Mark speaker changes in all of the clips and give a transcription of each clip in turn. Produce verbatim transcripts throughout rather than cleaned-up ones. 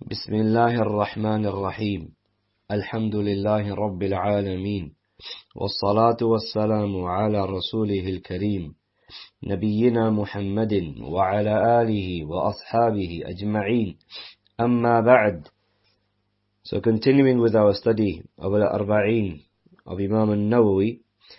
Speaker 1: بسم الله الرحمن الرحيم الحمد لله رب العالمين والصلاة والسلام على رسوله الكريم نبينا محمد وعلى آله وأصحابه أجمعين أما بعد. So continuing with our study of Al-Arba'in of Imam al-Nawawi,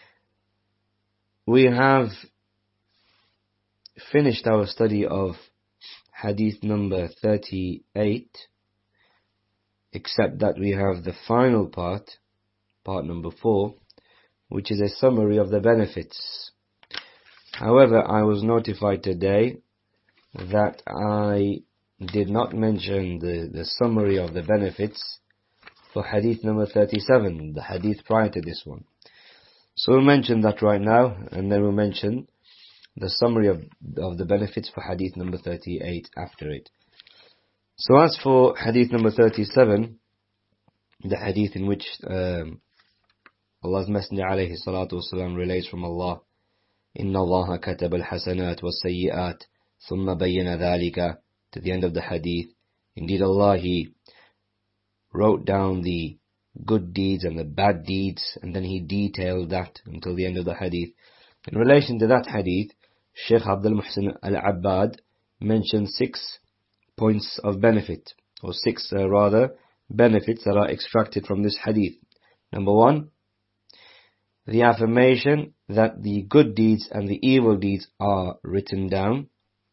Speaker 1: we have finished our study of hadith number thirty-eight, except that we have the final part, part number four, which is a summary of the benefits. However, I was notified today that I did not mention the, the summary of the benefits for hadith number thirty-seven, the hadith prior to this one. So we'll mention that right now, and then we'll mention the summary of, of the benefits for hadith number thirty-eight after it. So as for hadith number thirty-seven, the hadith in which um, Allah's Messenger alayhi salatu wasalam relates from Allah, Inna Allah kataba al-hasanat was-sayyi'at thumma bayyana dhalika, to the end of the hadith. Indeed, Allah, He wrote down the good deeds and the bad deeds, and then He detailed that until the end of the hadith. In relation to that hadith, Shaykh Abdul Muhsin Al-Abbad mentioned six points of benefit, or six uh, rather, benefits that are extracted from this hadith. Number one, the affirmation that the good deeds and the evil deeds are written down.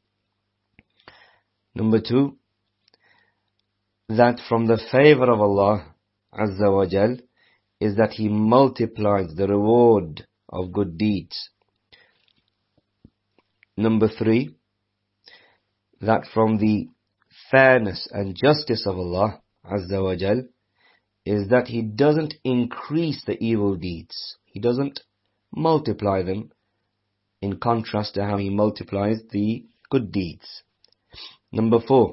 Speaker 1: Number two, that from the favor of Allah Azza wa Jal is that He multiplies the reward of good deeds. Number three, that from the fairness and justice of Allah Azza wa Jal is that He doesn't increase the evil deeds. He doesn't multiply them, in contrast to how He multiplies the good deeds. Number four,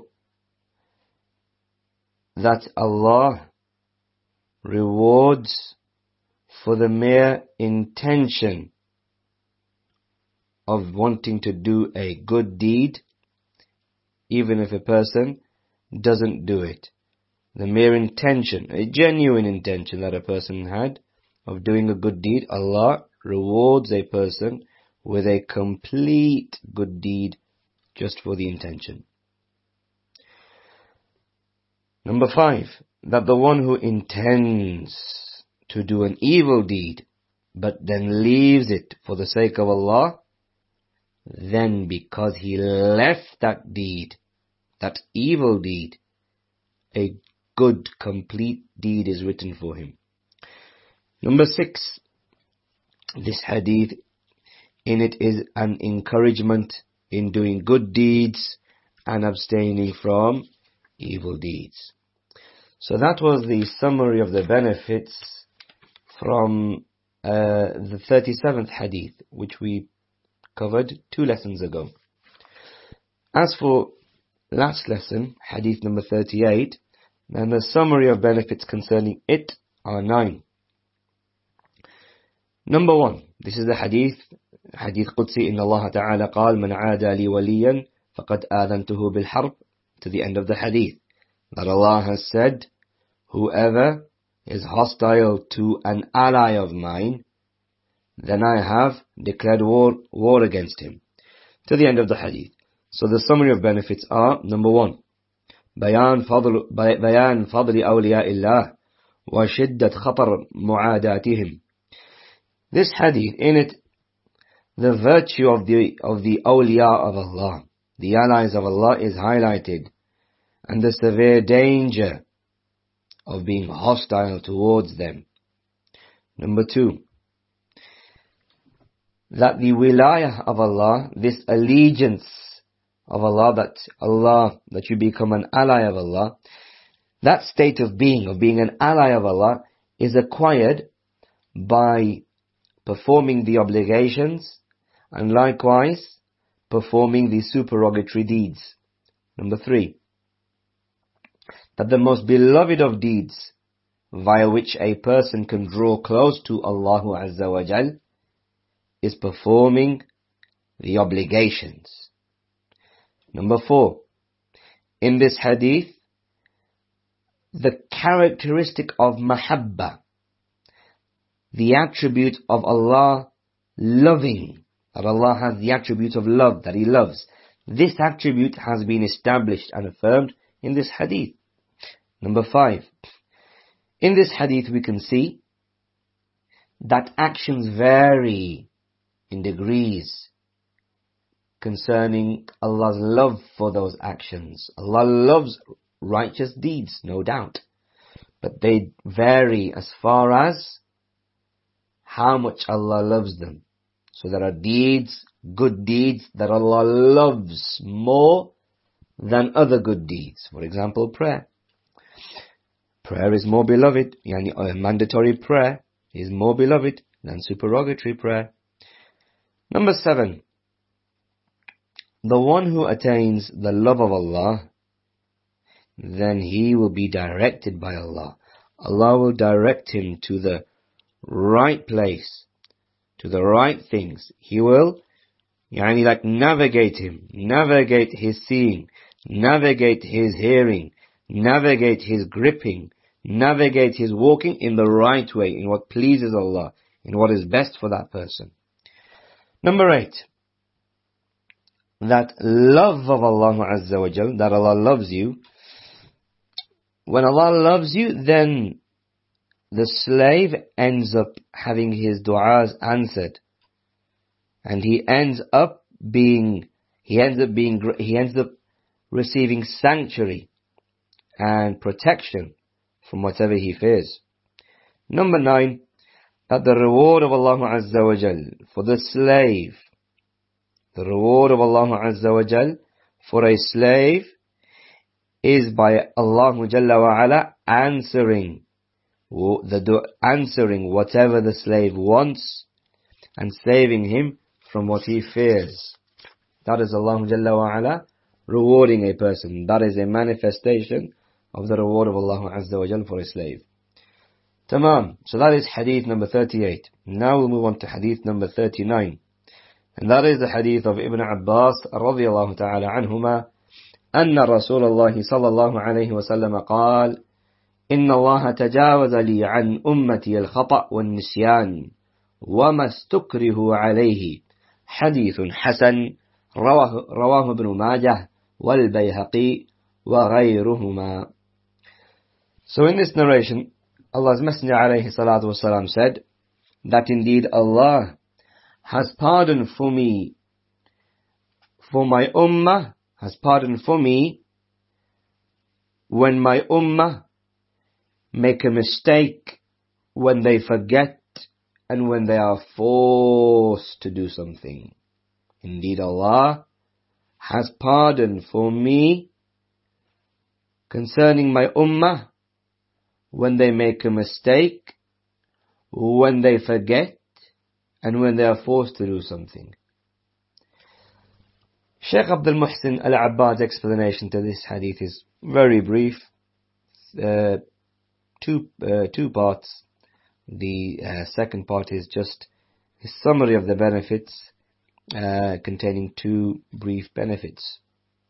Speaker 1: that Allah rewards for the mere intention of wanting to do a good deed, even if a person doesn't do it. The mere intention, a genuine intention that a person had of doing a good deed, Allah rewards a person with a complete good deed just for the intention. Number five, that the one who intends to do an evil deed, but then leaves it for the sake of Allah, then because he left that deed, that evil deed, a good, complete deed is written for him. Number six, this hadith, in it is an encouragement in doing good deeds and abstaining from evil deeds. So that was the summary of the benefits from uh, the thirty-seventh hadith, which we covered two lessons ago. As for last lesson, hadith number thirty-eight, then the summary of benefits concerning it are nine. Number one, this is the hadith, hadith Qudsi, Inna Allah Ta'ala قال من عادى لي وليا فقد آذنته بالحرب, to the end of the hadith, that Allah has said, whoever is hostile to an ally of mine, then I have declared war, war against him, to the end of the hadith. So the summary of benefits are, number one, بيان فضل بيان فضل أولياء الله وشدة خطر معاداتهم. This hadith, in it, the virtue of the of the awliya of Allah, the allies of Allah, is highlighted, and the severe danger of being hostile towards them. Number two, that the wilayah of Allah, this allegiance of Allah, that Allah, that you become an ally of Allah, that state of being, of being an ally of Allah, is acquired by performing the obligations and likewise performing the supererogatory deeds. Number three, that the most beloved of deeds via which a person can draw close to Allah Azza wa Jal is performing the obligations. Number four, in this hadith, the characteristic of mahabba, the attribute of Allah loving, that Allah has the attribute of love, that He loves. This attribute has been established and affirmed in this hadith. Number five. In this hadith we can see that actions vary in degrees concerning Allah's love for those actions. Allah loves righteous deeds, no doubt, but they vary as far as how much Allah loves them. So there are deeds, good deeds, that Allah loves more than other good deeds. For example, prayer. Prayer is more beloved, yani uh, mandatory prayer is more beloved than supererogatory prayer. Number seven. The one who attains the love of Allah, then he will be directed by Allah. Allah will direct him to the right place, to the right things. He will, yani like navigate him, navigate his seeing, navigate his hearing, navigate his gripping, navigate his walking in the right way, in what pleases Allah, in what is best for that person. Number eight. That love of Allah Azza wa Jal, that Allah loves you. When Allah loves you, then the slave ends up having his du'as answered, and he ends up being, he ends up being, he ends up receiving sanctuary and protection from whatever he fears. Number nine, that the reward of Allah Azza wa Jal for the slave, the reward of Allah Azza wa Jal for a slave is by Allah Jalla wa Ala answering the answering whatever the slave wants and saving him from what he fears. That is Allah Jalla wa Ala rewarding a person. That is a manifestation of the reward of Allah Azza wa Jal for a slave. Tamam. So that is hadith number thirty-eight. Now we'll move on to hadith number thirty-nine. And that is the hadith of Ibn Abbas رضي الله تعالى عنهما أن رسول الله صلى الله عليه وسلم قال إن الله تجاوز لي عن أمتي الخطأ والنسيان وما استكره عليه حديث حسن رواه, رواه ابن ماجه والبيهقي وغيرهما. So in this narration, Allah's Messenger عليه الصلاة والسلام said that indeed Allah has pardoned for me, for my ummah, has pardoned for me when my ummah make a mistake, when they forget, and when they are forced to do something. Indeed, Allah has pardoned for me concerning my ummah when they make a mistake, when they forget, and when they are forced to do something. Shaykh Abdul Muhsin Al-Abbad's explanation to this hadith is very brief. Uh, two, uh, two parts. The uh, second part is just a summary of the benefits, uh, containing two brief benefits.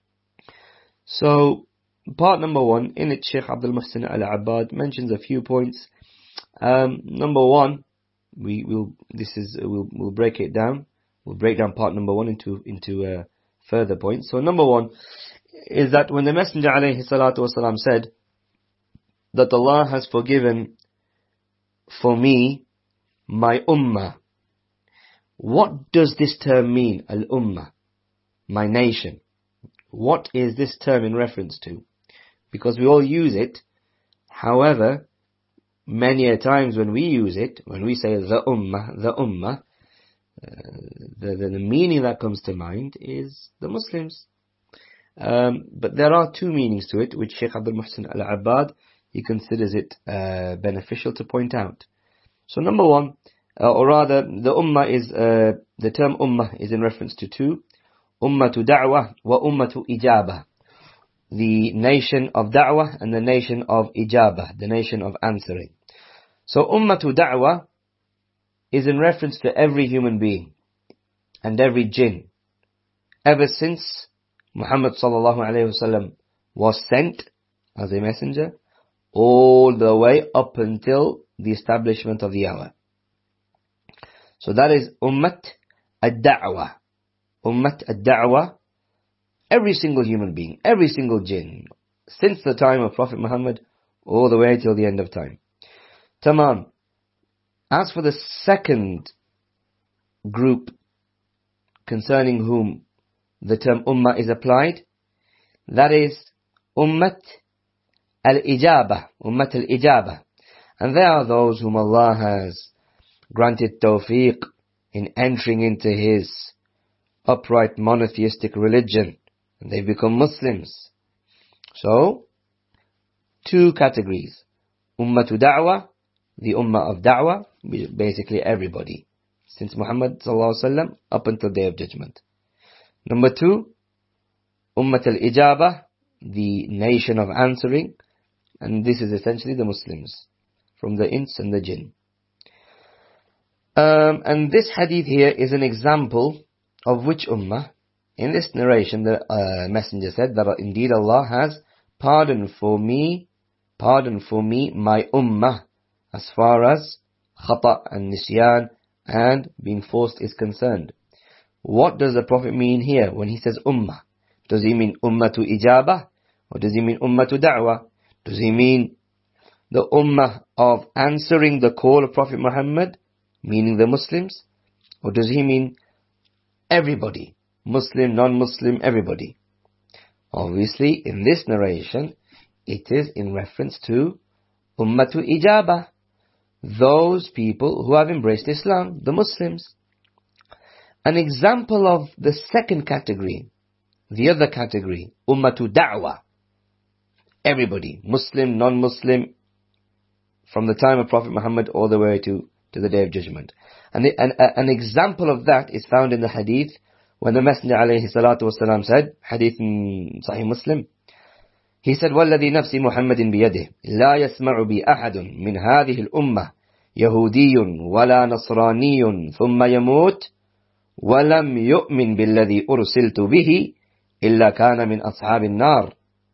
Speaker 1: So, part number one, in it Shaykh Abdul Muhsin Al-Abbad mentions a few points. Um, number one, We will. This is. We'll. We'll break it down. We'll break down part number one into into uh, further points. So number one is that when the Messenger alayhi salatu wasalam said that Allah has forgiven for me my ummah, what does this term mean? Al ummah, my nation. What is this term in reference to? Because we all use it. However, many a times when we use it, when we say the ummah, the ummah, uh, the, the, the meaning that comes to mind is the Muslims. Um, but there are two meanings to it, which Shaykh Abdul Muhsin Al-Abbad, he considers it uh, beneficial to point out. So number one, uh, or rather, the ummah is, uh, the term ummah is in reference to two. Ummatu da'wah wa ummatu ijabah. The nation of da'wah and the nation of ijabah, the nation of answering. So ummatu da'wah is in reference to every human being and every jinn. Ever since Muhammad sallallahu alayhi wasallam was sent as a messenger, all the way up until the establishment of the hour. So that is Ummat ad-Da'wah. Ummat ad-Da'wah, every single human being, every single jinn, since the time of Prophet Muhammad, all the way till the end of time. Tamam. As for the second group concerning whom the term Ummah is applied, that is Ummat al-Ijabah, Ummat al-Ijabah. And they are those whom Allah has granted tawfiq in entering into His upright monotheistic religion, and they become Muslims. So, two categories. Ummatu Da'wah, the Ummah of Da'wah, basically everybody, since Muhammad sallallahu alaihi wasallam up until Day of Judgment. Number two, Ummat al-Ijabah, the nation of answering, and this is essentially the Muslims, from the Ins and the Jinn. Um, and this hadith here is an example of which Ummah. In this narration, the uh, messenger said that indeed Allah has pardoned for me, pardoned for me my Ummah, as far as khata and nisyan and being forced is concerned. What does the Prophet mean here when he says Ummah? Does he mean Ummatu Ijabah? Or does he mean Ummatu Da'wah? Does he mean the Ummah of answering the call of Prophet Muhammad, meaning the Muslims? Or does he mean everybody? Muslim, non-Muslim, everybody. Obviously, in this narration, it is in reference to Ummatu Ijabah, those people who have embraced Islam, the Muslims. An example of the second category, the other category, Ummatu Da'wah, everybody, Muslim, non-Muslim, from the time of Prophet Muhammad all the way to, to the Day of Judgment. And the, an, a, an example of that is found in the hadith when the Messenger alayhi salatu wasalam said, hadith in Sahih Muslim, he said, وَالَّذِي نَفْسِ مُحَمَّدٍ بِيَدِهِ لَا يَسْمَعُ بِي أَحَدٌ مِنْ هَذِهِ الْأُمَّةِ يَهُودِيٌّ وَلَا نَصْرَانِيٌّ ثُمَّ يَمُوتُ وَلَمْ يُؤْمِنْ بِالَّذِي أُرْسِلْتُ بِهِ إِلَّا كَانَ مِنْ أَصْحَابِ النَّارِ.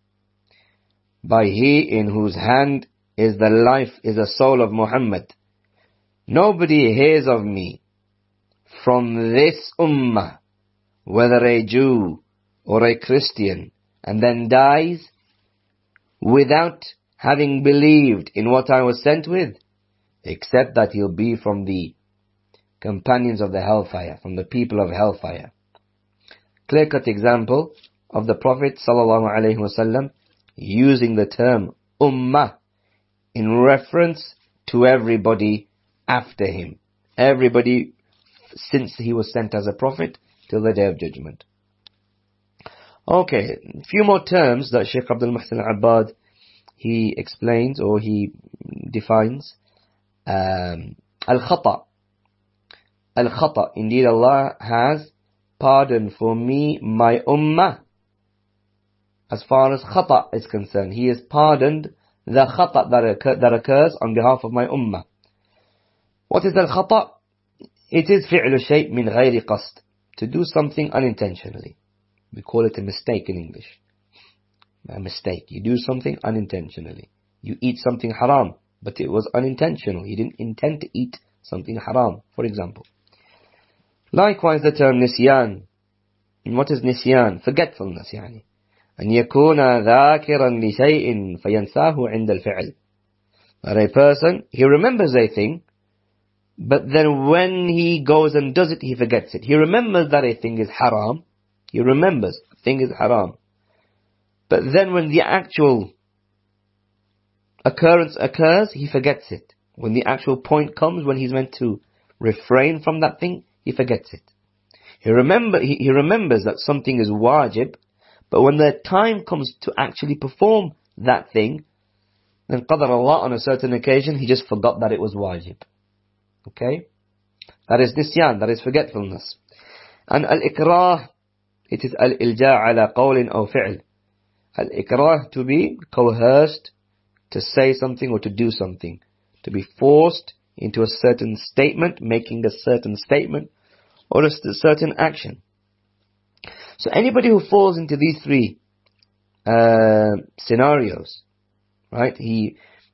Speaker 1: By He in whose hand is the life, is the soul of Muhammad. Nobody hears of me from this ummah, whether a Jew or a Christian, and then dies without having believed in what I was sent with, except that he'll be from the companions of the hellfire, from the people of hellfire. Clear-cut example of the Prophet sallallahu alaihi wasallam using the term ummah in reference to everybody after him. Everybody since he was sent as a prophet till the Day of Judgment. Okay, a few more terms that Shaykh Abdul Muhsin Al-Abbad he explains or he defines. Um, Al-Khata. Al-Khata. Indeed Allah has pardoned for me my ummah. As far as khata is concerned, He has pardoned the khata that, occur, that occurs on behalf of my ummah. What is al-khata? It is fi'lu shay' min ghayri qasd, to do something unintentionally. We call it a mistake in English. A mistake. You do something unintentionally. You eat something haram, but it was unintentional. You didn't intend to eat something haram, for example. Likewise the term nisyan. And what is nisyan? Forgetfulness, yani. أن يكون ذاكرا لشيء فينساه عند الفعل. That a person, he remembers a thing, but then when he goes and does it, he forgets it. He remembers that a thing is haram. He remembers a thing is haram. But then when the actual occurrence occurs, he forgets it. When the actual point comes, when he's meant to refrain from that thing, he forgets it. He remember, he, he remembers that something is wajib, but when the time comes to actually perform that thing, then qadar Allah on a certain occasion, he just forgot that it was wajib. Okay? That is nisyan, that is forgetfulness. And al-ikrah, it is al-ilja' ala qawlin aw fi'l. Al-ikrah, to be coerced, to say something or to do something. To be forced into a certain statement, making a certain statement, or a certain action. So anybody who falls into these three uh, scenarios, right? He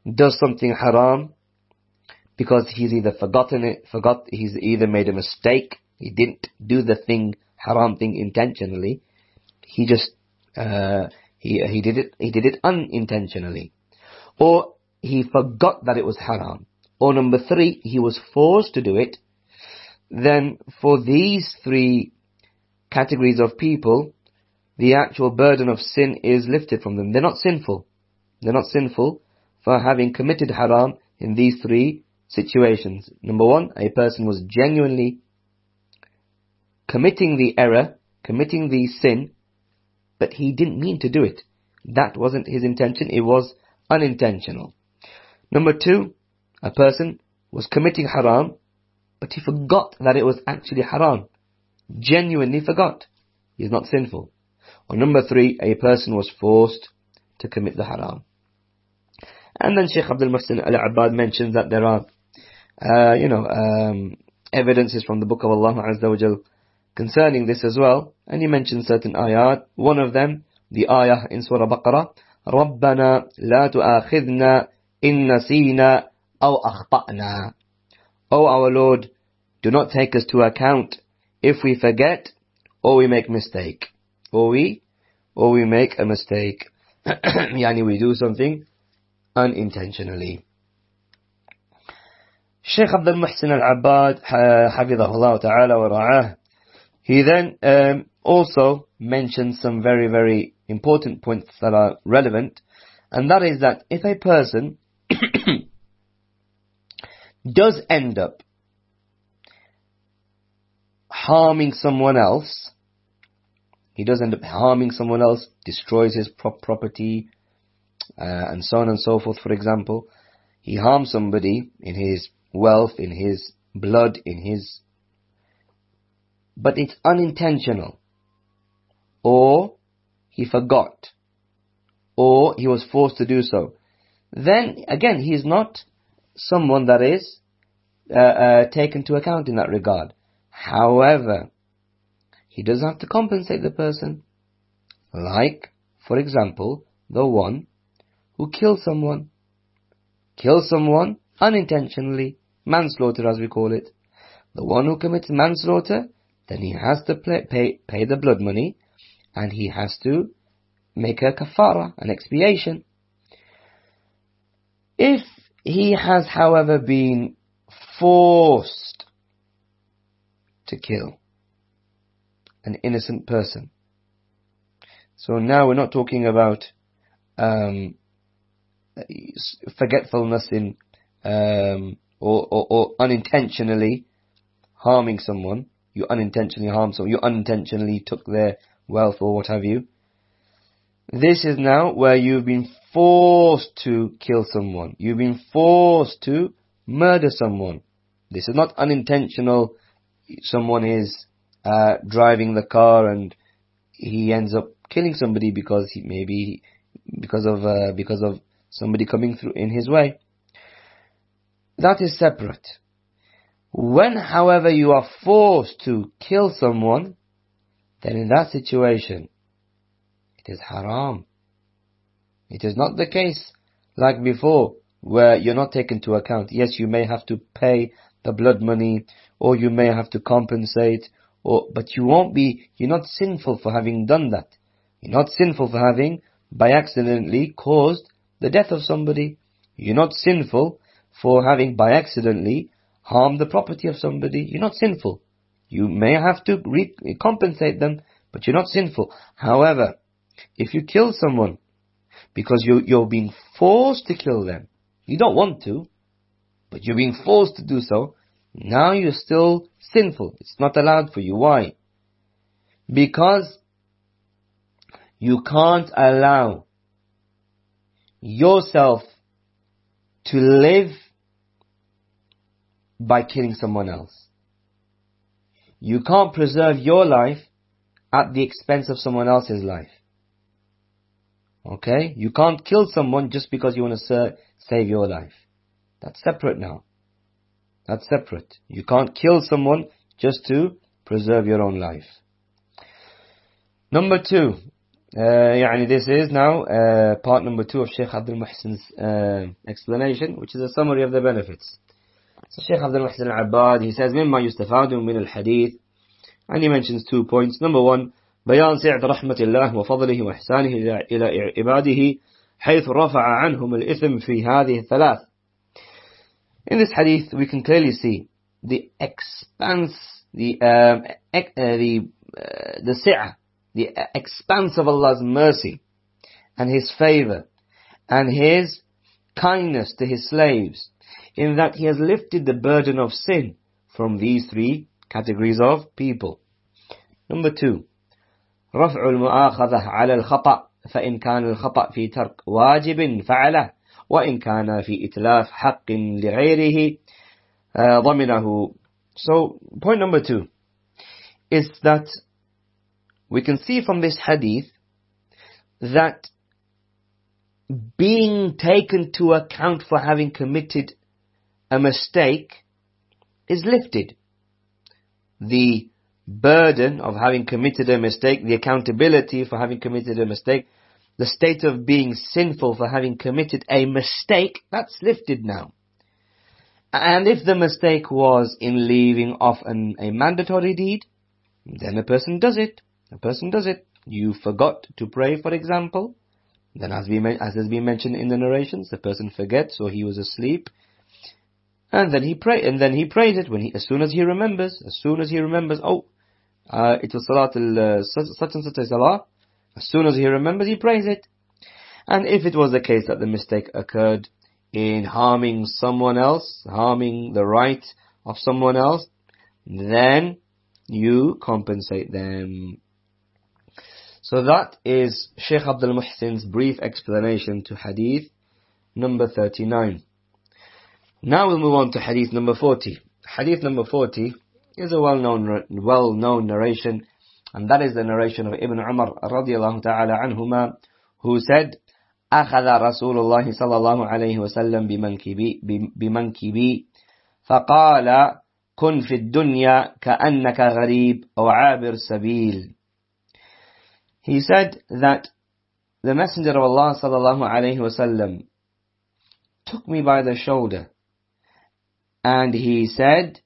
Speaker 1: does something haram because he's either forgotten it, forgot, he's either made a mistake, he didn't do the thing, haram thing intentionally, he just, uh, he, he did it, he did it unintentionally. Or he forgot that it was haram. Or number three, he was forced to do it. Then for these three categories of people, the actual burden of sin is lifted from them. They're not sinful. They're not sinful for having committed haram in these three situations. Number one, a person was genuinely committing the error, committing the sin, but he didn't mean to do it. That wasn't his intention, it was unintentional. Number two, a person was committing haram, but he forgot that it was actually haram. Genuinely forgot. He's not sinful. Or number three, a person was forced to commit the haram. And then Shaykh Abdul Muhsin Al-Abbad mentions that there are, uh, you know, um, evidences from the Book of Allah Azza wa Jal concerning this as well. And he mentions certain ayat. One of them, the ayah in Surah Baqarah, رَبَّنَا لَا تُؤَاخِذْنَا إِن نَسِينَا أَوْ أَخْطَأْنَا. O our Lord, do not take us to account if we forget or we make mistake. Or we, or we make a mistake. Yani we do something unintentionally. Shaykh Abdul Muhsin Al-Abbad, Hafidhahullah Ta'ala wa Ra'ah, he then um, also mentions some very, very important points that are relevant. And that is that if a person does end up harming someone else, he does end up harming someone else, destroys his prop property, uh, and so on and so forth, for example. He harms somebody in his wealth, in his blood, in his... But it's unintentional. Or he forgot. Or he was forced to do so. Then, again, he is not someone that is uh, uh, taken to account in that regard. However, he doesn't have to compensate the person. Like, for example, the one who kills someone. Kills someone unintentionally. Manslaughter, as we call it. The one who commits manslaughter, then he has to pay, pay, pay the blood money, and he has to make a kafara, an expiation. If he has, however, been forced to kill an innocent person. So now we're not talking about um, forgetfulness in um, or, or, or unintentionally harming someone. You unintentionally harm someone. You unintentionally took their wealth or what have you. This is now where you've been forced to kill someone. You've been forced to murder someone. This is not unintentional. Someone is uh, driving the car and he ends up killing somebody because he maybe because of uh, because of somebody coming through in his way. That is separate. When, however, you are forced to kill someone, then in that situation, it is haram. It is not the case like before, where you're not taken into account. Yes, you may have to pay the blood money, or you may have to compensate, or but you won't be, you're not sinful for having done that. You're not sinful for having, by accidentally, caused the death of somebody. You're not sinful for having, by accidentally, harmed the property of somebody. You're not sinful. You may have to re- compensate them, but you're not sinful. However, if you kill someone because you, you're being forced to kill them, you don't want to, but you're being forced to do so, now you're still sinful. It's not allowed for you. Why? Because you can't allow yourself to live by killing someone else. You can't preserve your life at the expense of someone else's life. Okay? You can't kill someone just because you want to ser- save your life. That's separate now. That's separate. You can't kill someone just to preserve your own life. Number two, Uh, يعني this is now uh, part number two of Sheikh Abdul Muhsin's uh, explanation, which is a summary of the benefits. So Sheikh Abdul Muhsin al-Abbad, he says, مما يستفاد من الحديث, and he mentions two points. Number one, بيان سعة رحمة الله وفضله وإحسانه إلى عباده حيث رفع عنهم الإثم في هذه الثلاث. In this hadith, we can clearly see the expanse, the um, uh, the uh, the si'ah, the expanse of Allah's mercy and His favor and His kindness to His slaves, in that He has lifted the burden of sin from these three categories of people. Number two, رفع المؤاخذة على الخطأ فإن كان الخطأ في ترك واجب فعله وإن كان في إتلاف حق لغيره ضمنه. So point number two is that we can see from this hadith that being taken to account for having committed a mistake is lifted. The burden of having committed a mistake, the accountability for having committed a mistake, the state of being sinful for having committed a mistake, that's lifted now. And if the mistake was in leaving off an, a mandatory deed, then a person does it. A person does it. You forgot to pray, for example. Then as, we, as has been mentioned in the narrations, the person forgets or he was asleep. And then he pray, and then he prays it when he, as soon as he remembers, as soon as he remembers, oh, uh, it was Salat al, uh, such and such a Salah. As soon as he remembers, he prays it. And if it was the case that the mistake occurred in harming someone else, harming the right of someone else, then you compensate them. So that is Sheikh Abdul Muhsin's brief explanation to hadith number thirty-nine. Now we'll move on to hadith number forty. Hadith number forty is a well-known, well-known narration, and that is the narration of Ibn Umar radiyallahu ta'ala anhuma, who said, أخذ رسول الله صلى الله عليه وسلم بمنكبي, بمنكبي فقال كن في الدنيا كأنك غريب أو عابر سبيل. He said that the Messenger of Allah صلى الله عليه وسلم took me by the shoulder and he said,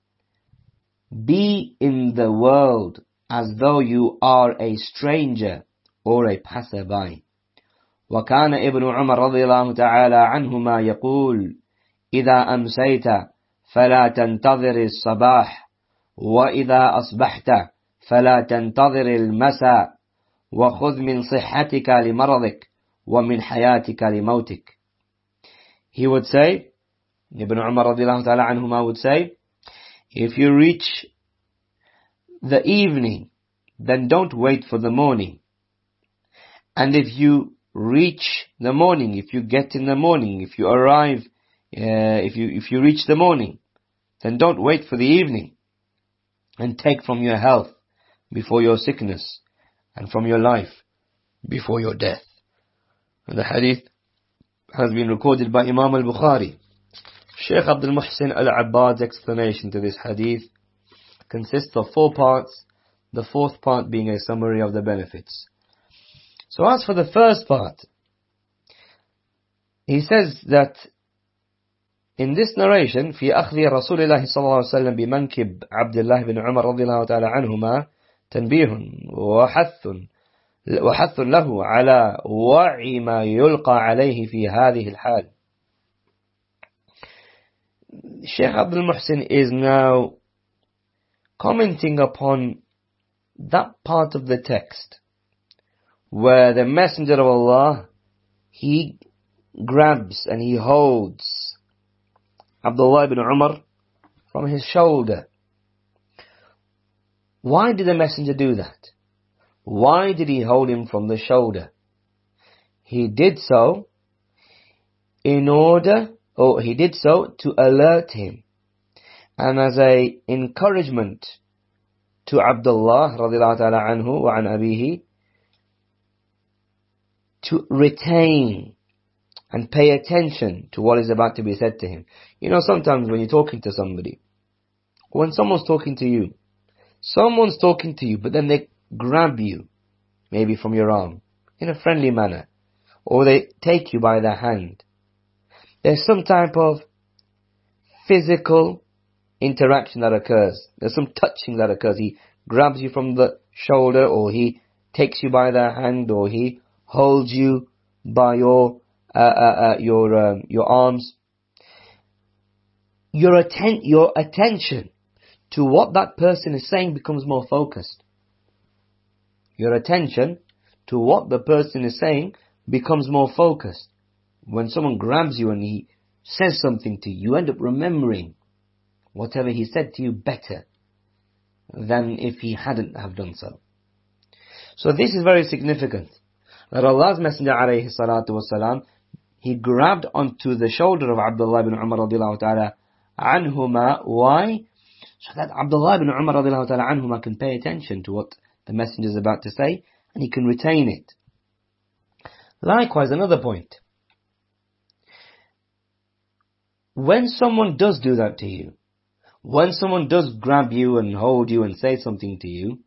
Speaker 1: be in the world as though you are a stranger or a passerby. وكان ابن عمر رضي الله تعالى عنهما يقول إذا أمسيت فلا تنتظر الصباح وإذا أصبحت فلا تنتظر المساء وخذ من صحتك لمرضك ومن حياتك لموتك. He would say, Ibn Umar رضي الله تعالى عنهما would say, if you reach the evening, then don't wait for the morning. And if you reach the morning, if you get in the morning, if you arrive, uh, if you if you reach the morning, then don't wait for the evening. And take from your health before your sickness, and from your life before your death. And the hadith has been recorded by Imam al-Bukhari. Sheikh Abdul Muhsin al-Abbad's explanation to this hadith consists of four parts, the fourth part being a summary of the benefits. So as for the first part, he says that in this narration, في أخذ رسول الله صلى الله عليه وسلم بمنكب عبد الله بن عمر رضي الله تعالى عنهما تنبيه وحث وحث له على وعي ما يلقى عليه في هذه الحال. Sheikh Abdul Muhsin is now commenting upon that part of the text where the Messenger of Allah, he grabs and he holds Abdullah ibn Umar from his shoulder. Why did the Messenger do that? Why did he hold him from the shoulder? He did so in order, or he did so to alert him, and as a encouragement to Abdullah radiallahu ta'ala anhu wa an abihi, to retain and pay attention to what is about to be said to him. You know, sometimes when you're talking to somebody, when someone's talking to you, someone's talking to you, but then they grab you maybe from your arm, in a friendly manner, or they take you by the hand. There's some type of physical interaction that occurs. There's some touching that occurs. He grabs you from the shoulder, or he takes you by the hand, or he holds you by your uh, uh, uh, your um, your arms. Your atten- your attention to what that person is saying becomes more focused. Your attention to what the person is saying becomes more focused. When someone grabs you and he says something to you, you end up remembering whatever he said to you better than if he hadn't have done so. So this is very significant. That Allah's Messenger alayhi salatu wasalam, he grabbed onto the shoulder of Abdullah ibn Umar radiallahu ta'ala anhuma. Why? So that Abdullah ibn Umar radiallahu ta'ala anhuma can pay attention to what the Messenger is about to say, and he can retain it. Likewise, another point. When someone does do that to you, when someone does grab you and hold you and say something to you,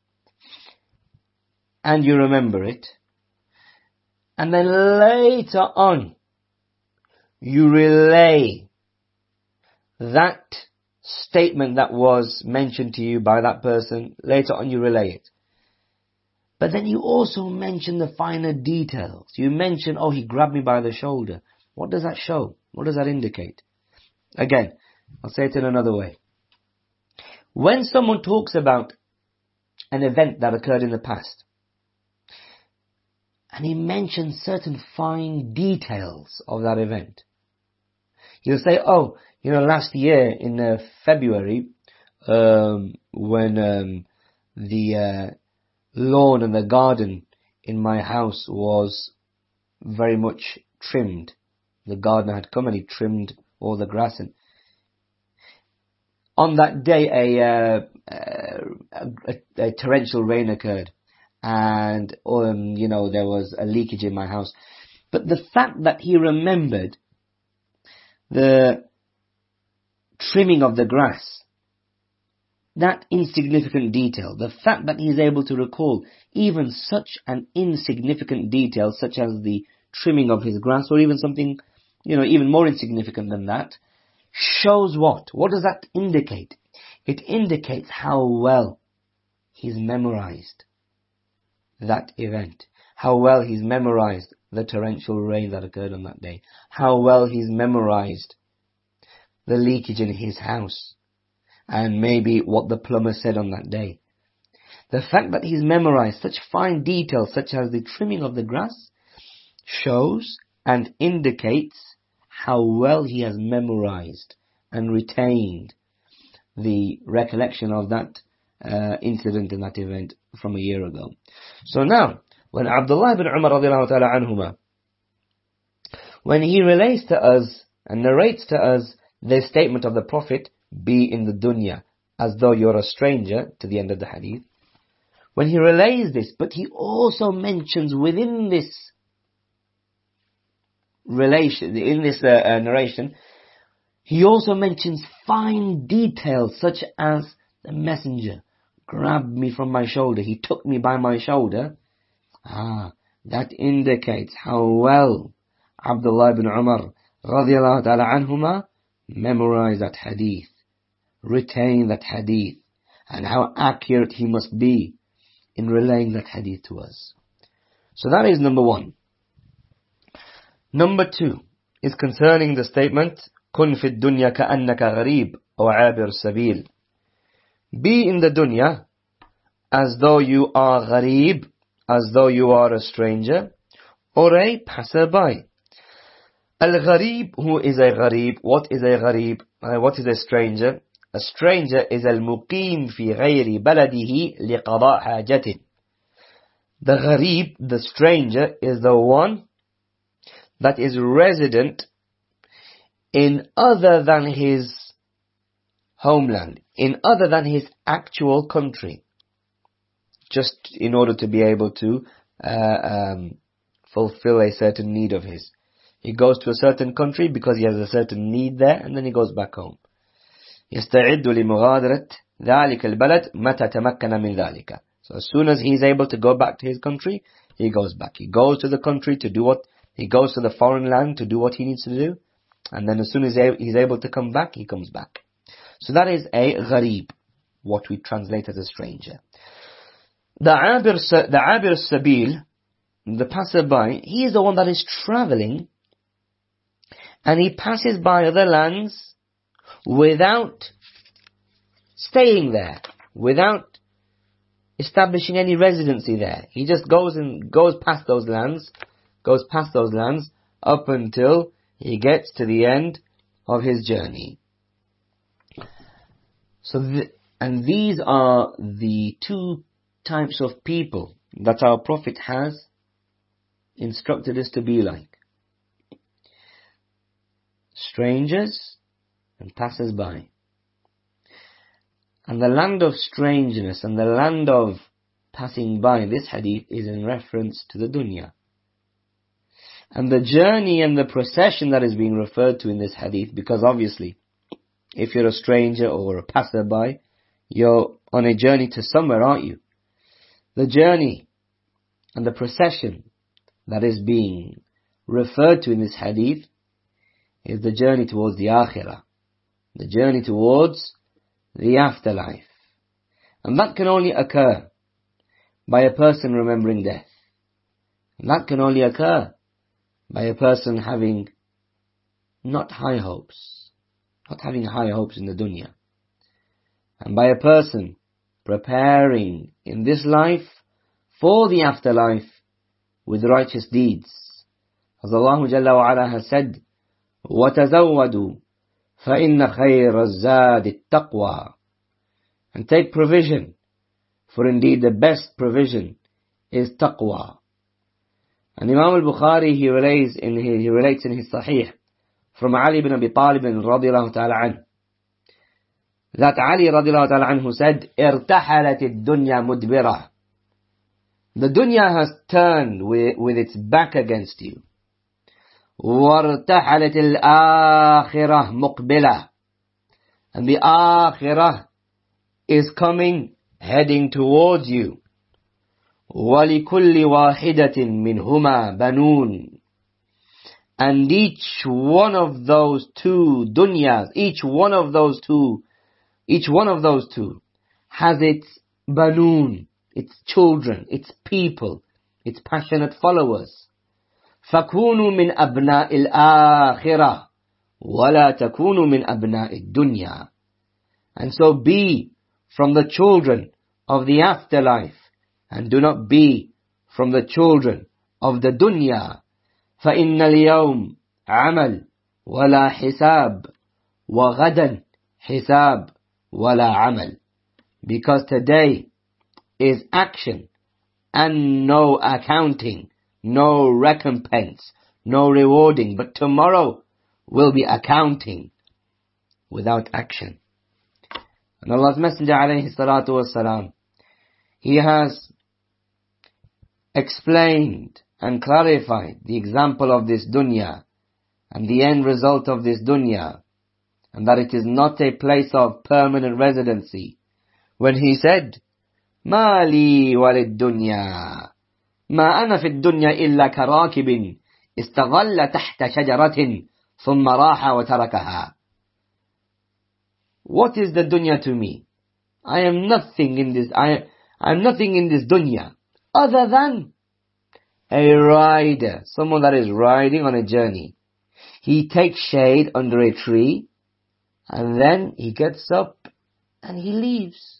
Speaker 1: and you remember it, and then later on, you relay that statement that was mentioned to you by that person, later on you relay it. But then you also mention the finer details. You mention, oh, he grabbed me by the shoulder. What does that show? What does that indicate? Again, I'll say it in another way. When someone talks about an event that occurred in the past, and he mentions certain fine details of that event, you'll say, oh, you know, last year in uh, February, um, when um, the uh, lawn and the garden in my house was very much trimmed. The gardener had come and he trimmed all the grass. And on that day, a, uh, a, a, a torrential rain occurred, and um, you know, there was a leakage in my house. But the fact that he remembered the trimming of the grass, that insignificant detail, the fact that he is able to recall even such an insignificant detail such as the trimming of his grass, or even something, you know, even more insignificant than that, shows what? What does that indicate? It indicates how well he's memorized that event, how well he's memorized the torrential rain that occurred on that day, how well he's memorized the leakage in his house, and maybe what the plumber said on that day. The fact that he's memorized such fine details such as the trimming of the grass shows and indicates how well he has memorized and retained the recollection of that uh, incident and that event from a year ago. So now, when Abdullah ibn Umar radiallahu ta'ala anhuma, when he relates to us and narrates to us the statement of the Prophet, be in the dunya as though you're a stranger, to the end of the hadith, when he relays this, but he also mentions within this relation, in this uh, uh, narration, he also mentions fine details such as the messenger grabbed me from my shoulder, he took me by my shoulder. Ah, that indicates how well Abdullah ibn Umar radiallahu ta'ala anhuma memorized that hadith, retain that hadith, and how accurate he must be in relaying that hadith to us. So that is number one. Number two is concerning the statement, كن في الدنيا كأنك غريب أو عابر سبيل. Be in the dunya as though you are gharib, as though you are a stranger, or a passerby. Al-gharib, who is a gharib? What is a gharib? Uh, what is a stranger? A stranger is al-muqim fi ghayri baladihi liqada hajatin. The gharib, the stranger, is the one that is resident in other than his homeland, in other than his actual country, just in order to be able to uh, um, fulfill a certain need of his. He goes to a certain country because he has a certain need there, and then he goes back home. يستعد لمغادرة ذلك البلد متى تمكن من ذلك. So as soon as he's able to go back to his country, he goes back. He goes to the country to do what, he goes to the foreign land to do what he needs to do. And then as soon as he's able to come back, he comes back. So that is a gharib, what we translate as a stranger. The abir, the abir sabil, the passerby, he is the one that is traveling, and he passes by other lands without staying there, without establishing any residency there. He just goes and goes past those lands, goes past those lands up until he gets to the end of his journey. So, the, and these are the two types of people that our Prophet has instructed us to be like. Strangers and passers-by. And the land of strangeness and the land of passing by, this hadith is in reference to the dunya. And the journey and the procession that is being referred to in this hadith, because obviously, if you're a stranger or a passerby, you're on a journey to somewhere, aren't you? The journey and the procession that is being referred to in this hadith is the journey towards the akhirah, the journey towards the afterlife. And that can only occur by a person remembering death. And that can only occur by a person having not high hopes, not having high hopes in the dunya. And by a person preparing in this life for the afterlife with righteous deeds. As Allah Jalla wa Ala has said, وَتَزَوَّدُوا فَإِنَّ خَيْرَ الزَّادِ التَّقْوَى. And take provision, for indeed the best provision is taqwa. And Imam al-Bukhari, he relates in his, he relates in his Sahih from Ali ibn Abi Talib radiyallahu ta'ala anhu, that Ali radiyallahu ta'ala anhu said, ارتحلت الدنيا مدبرة. The dunya has turned with, with its back against you. وارتحلت الآخرة مقبلة. And the akhirah is coming, heading towards you. وَلِكُلِّ وَاحِدَةٍ مِّنْهُمَا بَنُونَ. And each one of those two dunyas, each one of those two, each one of those two has its banoon, its children, its people, its passionate followers. فَكُونُوا مِنْ أَبْنَاءِ الْآخِرَةِ وَلَا تَكُونُوا مِنْ أَبْنَاءِ الدُّنْيَا. And so be from the children of the afterlife, and do not be from the children of the dunya. فَإِنَّ الْيَوْمِ عَمَلٌ وَلَا حِسَابٌ وَغَدًا حِسَابٌ وَلَا عَمَلٌ. Because today is action and no accounting, no recompense, no rewarding, but tomorrow will be accounting without action. And Allah's Messenger alayhi salatu wassalam, he has explained and clarified the example of this dunya and the end result of this dunya, and that it is not a place of permanent residency, when he said, مَا لِي وَلِلدُّنْيَا مَا أَنَا فِي الدُّنْيَا إِلَّا كَرَاكِبٍ اسْتَظَلَّ تَحْتَ شَجَرَةٍ ثُمَّ رَاحَ وَتَرَكَهَا. What is the dunya to me? I am nothing in this, I, I am nothing in this dunya other than a rider, someone that is riding on a journey. He takes shade under a tree, and then he gets up and he leaves.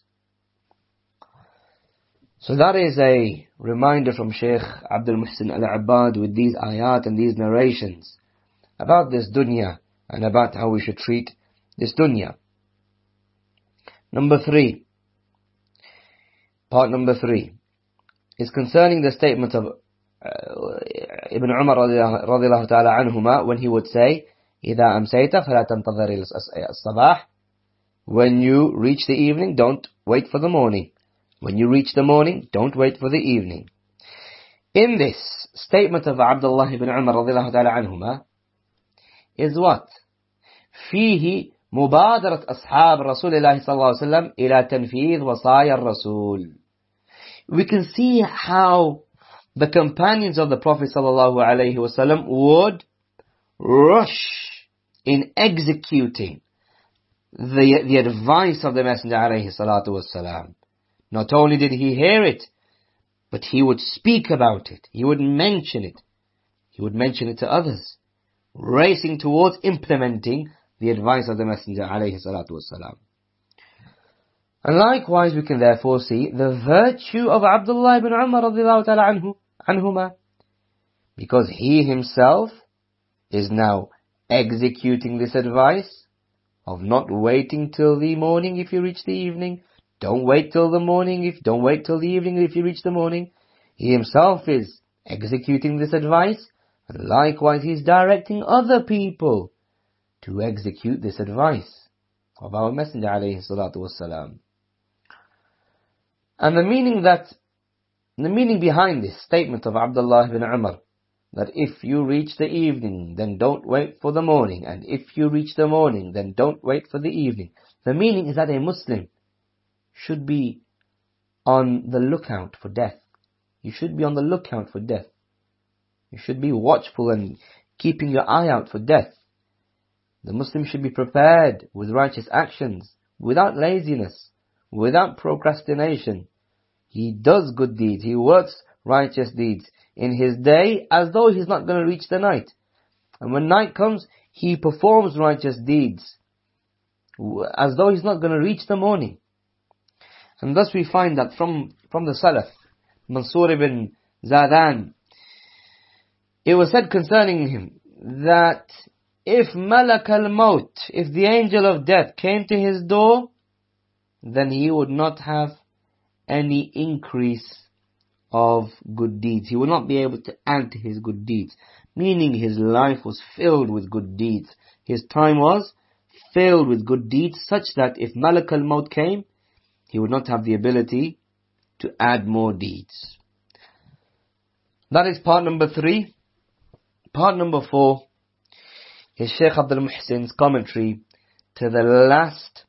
Speaker 1: So that is a reminder from Shaykh Abdul Muhsin Al-Abbad with these ayat and these narrations about this dunya and about how we should treat this dunya. Number three, part number three, is concerning the statement of uh, Ibn Umar radiyallahu ta'ala anhuma, when he would say, إِذَا أَمْسَيْتَ فَلَا تَنْتَظِرِ الصَّبَاحِ. When you reach the evening, don't wait for the morning. When you reach the morning, don't wait for the evening. In this statement of Abdullah ibn Umar radiyallahu ta'ala anhuma is what? فيه مبادرة أصحاب رسول الله صلى الله عليه وسلم إلى تنفيذ وصايا الرسول. we can see how the companions of the Prophet ﷺ would rush in executing the, the advice of the Messenger ﷺ. Not only did he hear it, but he would speak about it. He would mention it. He would mention it to others, racing towards implementing the advice of the Messenger ﷺ. And likewise, we can therefore see the virtue of Abdullah ibn Umar radiallahu ta'ala anhu, anhuma, because he himself is now executing this advice of not waiting till the morning if you reach the evening. Don't wait till the morning if, don't wait till the evening if you reach the morning. He himself is executing this advice, and likewise he's directing other people to execute this advice of our Messenger alayhi salatu wassalam. And the meaning that, the meaning behind this statement of Abdullah ibn Umar, that if you reach the evening, then don't wait for the morning, and if you reach the morning, then don't wait for the evening. The meaning is that a Muslim should be on the lookout for death. You should be on the lookout for death. You should be watchful and keeping your eye out for death. The Muslim should be prepared with righteous actions, without laziness, without procrastination. He does good deeds, he works righteous deeds in his day as though he's not going to reach the night. And when night comes, he performs righteous deeds as though he's not going to reach the morning. And thus we find that from, from the Salaf, Mansur ibn Zadan, it was said concerning him that if Malak al-Maut, if the angel of death came to his door, then he would not have any increase of good deeds. He would not be able to add to his good deeds. Meaning his life was filled with good deeds. His time was filled with good deeds, such that if Malak al-Maut came, he would not have the ability to add more deeds. That is part number three. Part number four is Shaykh Abdul Muhsin's commentary to the last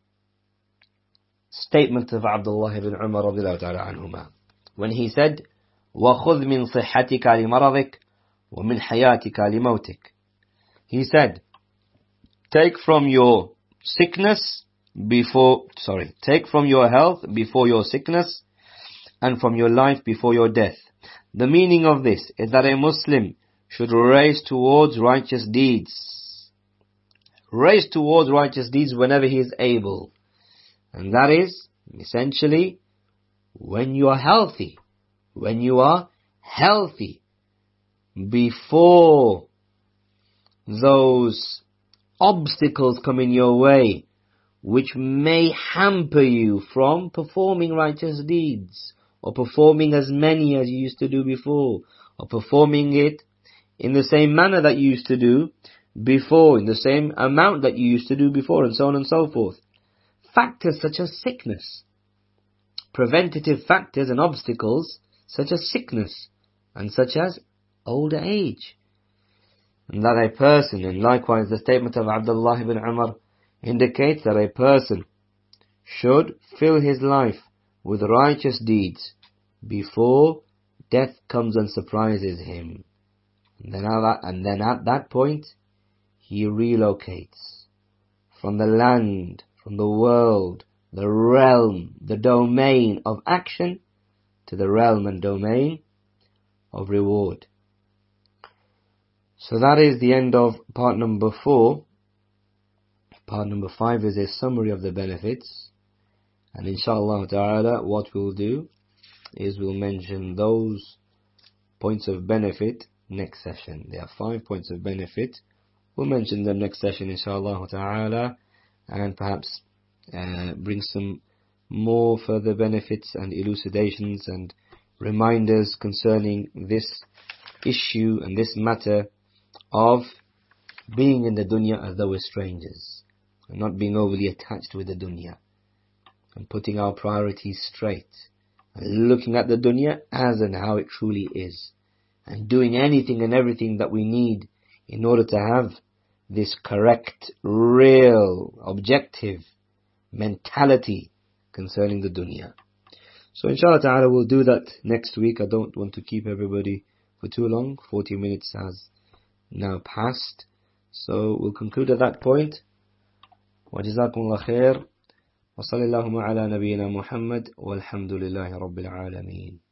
Speaker 1: statement of Abdullah ibn Umar radiallahu ta'ala anhuma, when he said, وَخُذْ مِنْ صِحَّتِكَ لِمَرَضِكَ وَمِنْ حَيَاتِكَ لِمَوْتِكَ. He said, take from your sickness before, sorry, take from your health before your sickness, and from your life before your death. The meaning of this is that a Muslim should race towards righteous deeds. Race towards righteous deeds whenever he is able. And that is, essentially, when you are healthy. When you are healthy. Before those obstacles come in your way, which may hamper you from performing righteous deeds, or performing as many as you used to do before, or performing it in the same manner that you used to do before, in the same amount that you used to do before, and so on and so forth. Factors such as sickness, preventative factors and obstacles such as sickness, and such as old age. And that a person, and likewise the statement of Abdullah ibn Umar, indicates that a person should fill his life with righteous deeds before death comes and surprises him. And then at that, and then at that point, he relocates from the land, from the world, the realm, the domain of action, to the realm and domain of reward. So that is the end of part number four. Part number five is a summary of the benefits. And inshallah ta'ala, what we'll do is we'll mention those points of benefit next session. There are five points of benefit. We'll mention them next session inshallah ta'ala, and perhaps uh, bring some more further benefits and elucidations and reminders concerning this issue and this matter of being in the dunya as though we're strangers, and not being overly attached with the dunya, and putting our priorities straight, and looking at the dunya as and how it truly is, and doing anything and everything that we need in order to have this correct, real, objective mentality concerning the dunya. So inshallah ta'ala we'll do that next week. I don't want to keep everybody for too long. forty minutes has now passed. So we'll conclude at that point. وجزاكم الله خير وصلى اللهم على نبينا محمد والحمد لله رب العالمين.